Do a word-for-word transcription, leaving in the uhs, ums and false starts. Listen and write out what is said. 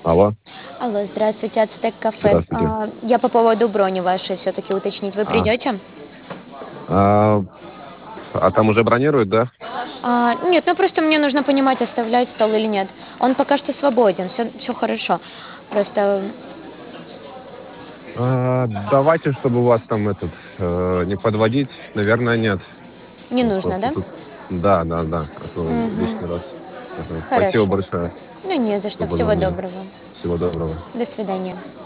Алло, Алло, здравствуйте, Ацтек кафе. здравствуйте. А, я по поводу брони вашей все-таки уточнить. Вы А, придете? а, а там уже бронируют, да? А, нет, ну просто мне нужно понимать, оставлять стол или нет. Он пока что свободен, все, все хорошо. Просто А, давайте, чтобы у вас там этот э, не подводить, наверное, нет. не Ну, нужно, просто да? тут. Да, да, да. А то Угу. лишний раз. Ага. Спасибо Хорошо. большое Ну не за за что. Всего позвонили. доброго. Всего доброго. До свидания.